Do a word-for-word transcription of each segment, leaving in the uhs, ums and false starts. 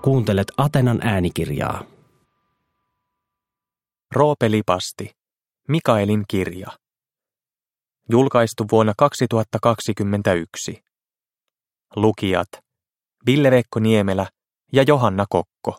Kuuntelet Atenan äänikirjaa. Roope Lipasti, Mikaelin kirja. Julkaistu vuonna kaksituhattakaksikymmentäyksi. Lukijat Ville-Veikko Niemelä ja Johanna Kokko.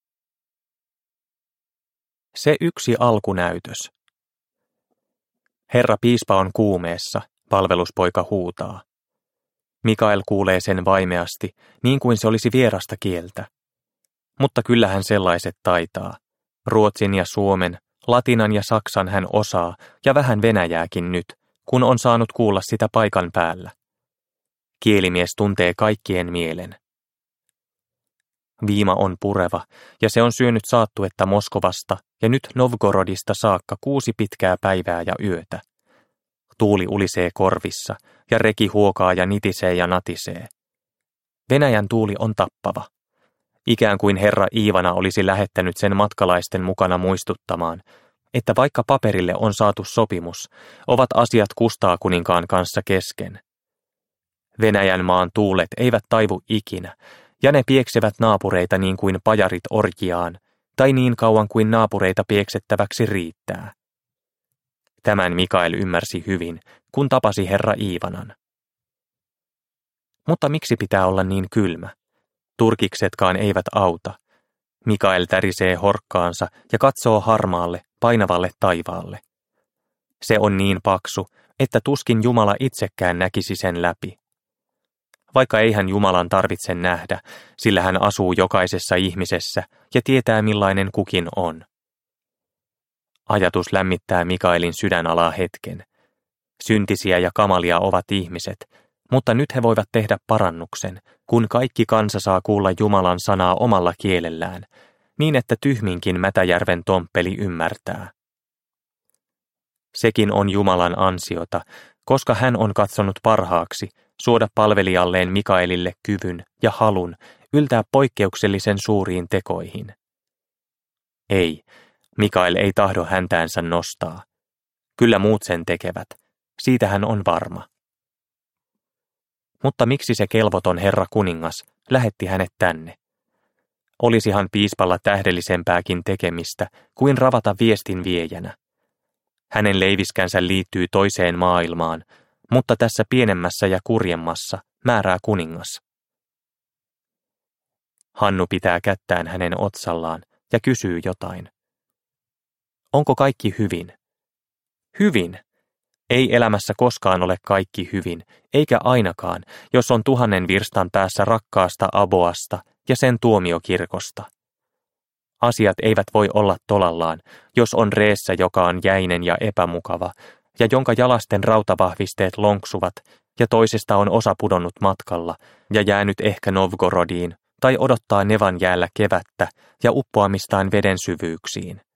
Se yksi alkunäytös. Herra piispa on kuumeessa, palveluspoika huutaa. Mikael kuulee sen vaimeasti, niin kuin se olisi vierasta kieltä. Mutta kyllähän sellaiset taitaa. Ruotsin ja suomen, latinan ja saksan hän osaa ja vähän venäjääkin nyt, kun on saanut kuulla sitä paikan päällä. Kielimies tuntee kaikkien mielen. Viima on pureva ja se on syönyt saattuetta Moskovasta ja nyt Novgorodista saakka kuusi pitkää päivää ja yötä. Tuuli ulisee korvissa ja reki huokaa ja nitisee ja natisee. Venäjän tuuli on tappava. Ikään kuin herra Iivana olisi lähettänyt sen matkalaisten mukana muistuttamaan, että vaikka paperille on saatu sopimus, ovat asiat Kustaa kuninkaan kanssa kesken. Venäjän maan tuulet eivät taivu ikinä, ja ne pieksevät naapureita niin kuin pajarit orjiaan, tai niin kauan kuin naapureita pieksettäväksi riittää. Tämän Mikael ymmärsi hyvin, kun tapasi herra Iivanan. Mutta miksi pitää olla niin kylmä? Turkiksetkaan eivät auta. Mikael tärisee horkkaansa ja katsoo harmaalle, painavalle taivaalle. Se on niin paksu, että tuskin Jumala itsekään näkisi sen läpi. Vaikka eihän Jumalan tarvitse nähdä, sillä hän asuu jokaisessa ihmisessä ja tietää millainen kukin on. Ajatus lämmittää Mikaelin sydänalaa hetken. Syntisiä ja kamalia ovat ihmiset, mutta nyt he voivat tehdä parannuksen, kun kaikki kansa saa kuulla Jumalan sanaa omalla kielellään, niin että tyhminkin Mätäjärven tomppeli ymmärtää. Sekin on Jumalan ansiota, koska hän on katsonut parhaaksi suoda palvelijalleen Mikaelille kyvyn ja halun yltää poikkeuksellisen suuriin tekoihin. Ei, Mikael ei tahdo häntäänsä nostaa. Kyllä muut sen tekevät, siitä hän on varma. Mutta miksi se kelvoton herra kuningas lähetti hänet tänne? Olisihan piispalla tähdellisempääkin tekemistä kuin ravata viestin viejänä. Hänen leiviskänsä liittyy toiseen maailmaan, mutta tässä pienemmässä ja kurjemmassa määrää kuningas. Hannu pitää kättään hänen otsallaan ja kysyy jotain. Onko kaikki hyvin? Hyvin! Ei elämässä koskaan ole kaikki hyvin, eikä ainakaan, jos on tuhannen virstan päässä rakkaasta Aboasta ja sen tuomiokirkosta. Asiat eivät voi olla tolallaan, jos on reessä, joka on jäinen ja epämukava, ja jonka jalasten rautavahvisteet lonksuvat, ja toisesta on osa pudonnut matkalla, ja jäänyt ehkä Novgorodiin, tai odottaa nevan jäällä kevättä ja uppoamistaan veden syvyyksiin.